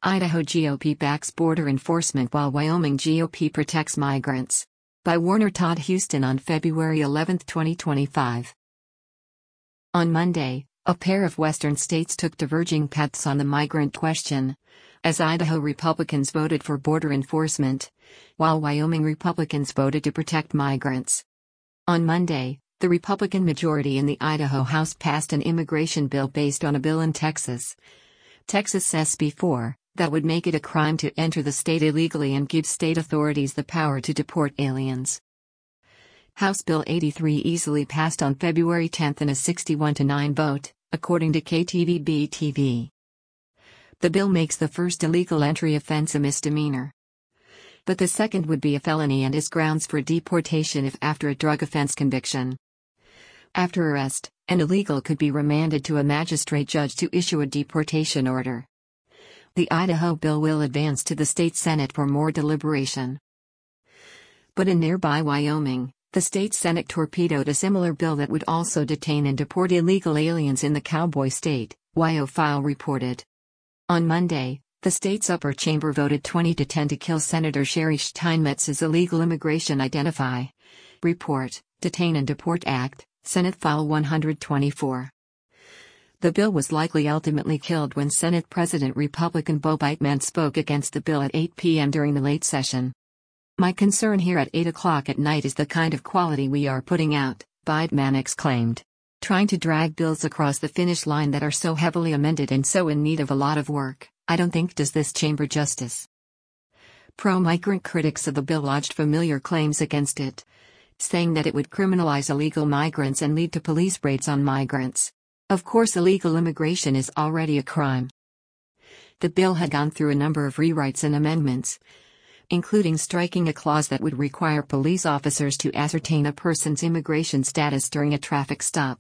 Idaho GOP backs border enforcement while Wyoming GOP protects migrants. By Warner Todd Huston on February 11, 2025. On Monday, a pair of western states took diverging paths on the migrant question, as Idaho Republicans voted for border enforcement, while Wyoming Republicans voted to protect migrants. On Monday, the Republican majority in the Idaho House passed an immigration bill based on a bill in Texas, SB 4, that would make it a crime to enter the state illegally and give state authorities the power to deport aliens. House Bill 83 easily passed on February 10 in a 61-9 vote, according to KTVB-TV. The bill makes the first illegal entry offense a misdemeanor. But the second would be a felony and is grounds for deportation if after a drug offense conviction. After arrest, an illegal could be remanded to a magistrate judge to issue a deportation order. The Idaho bill will advance to the state Senate for more deliberation. But in nearby Wyoming, the state Senate torpedoed a similar bill that would also detain and deport illegal aliens in the cowboy state, WyoFile reported. On Monday, the state's upper chamber voted 20-10 to kill Senator Sherry Steinmetz's illegal immigration Identify, Report, Detain and Deport Act, Senate File 124. The bill was likely ultimately killed when Senate President Republican Bo Biteman spoke against the bill at 8 p.m. during the late session. "My concern here at 8 o'clock at night is the kind of quality we are putting out," Biteman exclaimed. "Trying to drag bills across the finish line that are so heavily amended and so in need of a lot of work, I don't think does this chamber justice." Pro-migrant critics of the bill lodged familiar claims against it, saying that it would criminalize illegal migrants and lead to police raids on migrants. Of course, illegal immigration is already a crime. The bill had gone through a number of rewrites and amendments, including striking a clause that would require police officers to ascertain a person's immigration status during a traffic stop.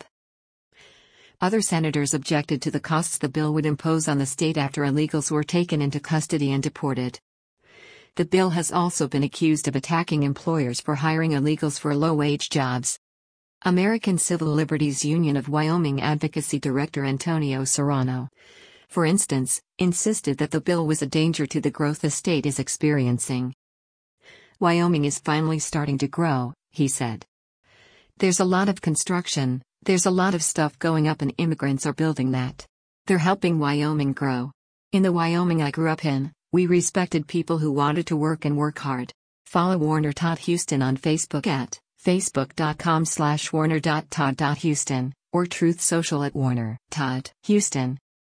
Other senators objected to the costs the bill would impose on the state after illegals were taken into custody and deported. The bill has also been accused of attacking employers for hiring illegals for low-wage jobs. American Civil Liberties Union of Wyoming Advocacy Director Antonio Serrano, for instance, insisted that the bill was a danger to the growth the state is experiencing. "Wyoming is finally starting to grow," he said. "There's a lot of construction, there's a lot of stuff going up and immigrants are building that. They're helping Wyoming grow. In the Wyoming I grew up in, we respected people who wanted to work and work hard." Follow Warner Todd Huston on Facebook at facebook.com/warner.todd.huston, or Truth Social at Warner Todd Huston.